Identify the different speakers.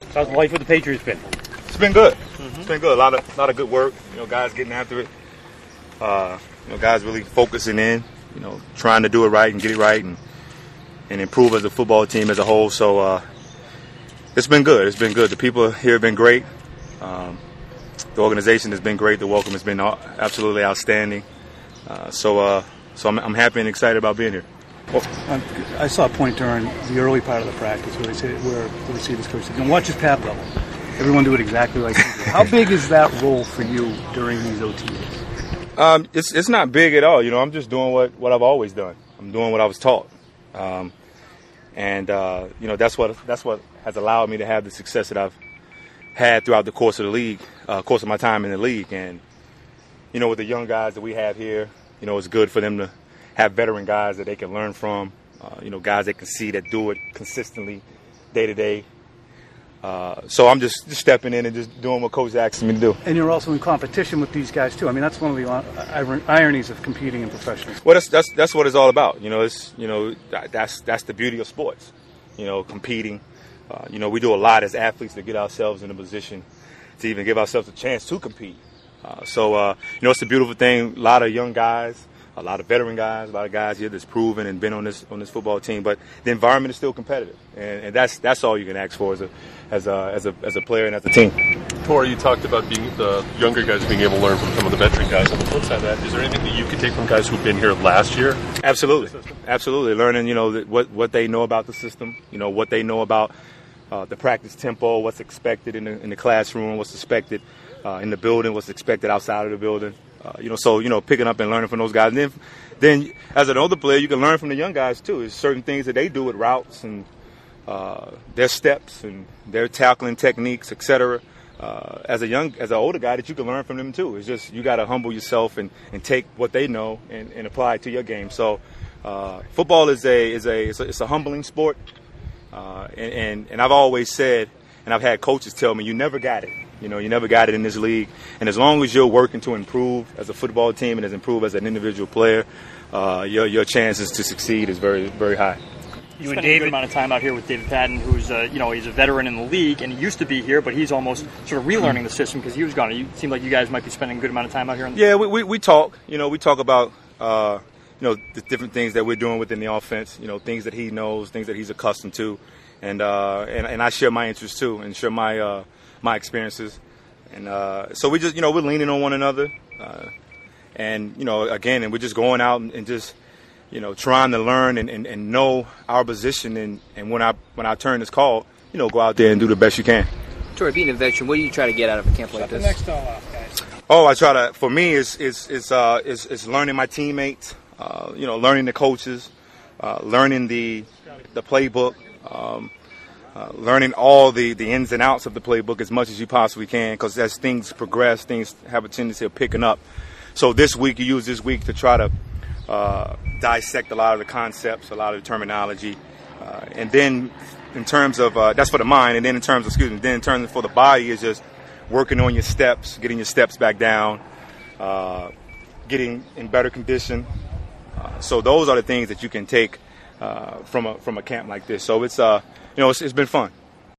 Speaker 1: How's life with the Patriots been?
Speaker 2: It's been good. It's been good. A lot of good work. Guys getting after it. Guys really focusing in. Trying to do it right and get it right and improve as a football team as a whole. So it's been good. It's been good. The people here have been great. The organization has been great. The welcome has been absolutely outstanding. So I'm happy and excited about being here.
Speaker 3: Well, I saw a point during the early part of the practice where the receivers coach said, watch his pad level. Everyone do it exactly like you do. How big is that role for you during these OTAs?
Speaker 2: It's not big at all. I'm just doing what I've always done. I'm doing what I was taught. That's what has allowed me to have the success that I've had throughout the course of the league, course of my time in the league. And, with the young guys that we have here, it's good for them to have veteran guys that they can learn from, guys they can see that do it consistently day to day. So I'm just stepping in and just doing what Coach asks me to do.
Speaker 3: And you're also in competition with these guys, too. I mean, that's one of the ironies of competing in professional sports.
Speaker 2: Well, that's what it's all about. That's the beauty of sports, competing. We do a lot as athletes to get ourselves in a position to even give ourselves a chance to compete. It's a beautiful thing. A lot of young guys, a lot of veteran guys, a lot of guys here that's proven and been on this football team. But the environment is still competitive, and that's all you can ask for as a player and as a team.
Speaker 4: Torrey, you talked about the younger guys being able to learn from some of the veteran guys. On the flip side of that, is there anything that you could take from guys who've been here last year?
Speaker 2: Absolutely. Learning, what they know about the system, what they know about the practice tempo, what's expected in the classroom, what's expected in the building, what's expected outside of the building. Picking up and learning from those guys. And then as an older player, you can learn from the young guys too. There's certain things that they do with routes and their steps and their tackling techniques, etc. As an older guy, that you can learn from them too. It's just you got to humble yourself and take what they know and apply it to your game. So football is a humbling sport, and I've always said, and I've had coaches tell me, you never got it. You never got it in this league. And as long as you're working to improve as a football team and as improve as an individual player, your chances to succeed is very, very high.
Speaker 1: You and David, a good amount of time out here with David Patton, who's he's a veteran in the league, and he used to be here, but he's almost sort of relearning the system because he was gone. It seemed like you guys might be spending a good amount of time out here.
Speaker 2: We talk. We talk about the different things that we're doing within the offense. Things that he knows, things that he's accustomed to, and I share my interests too, and share my experiences, and so we just we're leaning on one another, and we're just going out and just trying to learn and know our position, and when our turn is called, go out there and do the best you can.
Speaker 5: Torrey, being a veteran, what do you try to get out of a camp like this?
Speaker 1: Next off, guys.
Speaker 2: I try to. For me, it's learning my teammates, learning the coaches, learning the playbook. Learning all the ins and outs of the playbook as much as you possibly can, because as things progress, things have a tendency of picking up. So you use this week to try to dissect a lot of the concepts, a lot of the terminology, and then in terms of that's for the mind, and then in terms of for the body is just working on your steps, getting your steps back down, getting in better condition. So those are the things that you can take from a camp like this. So it's been fun.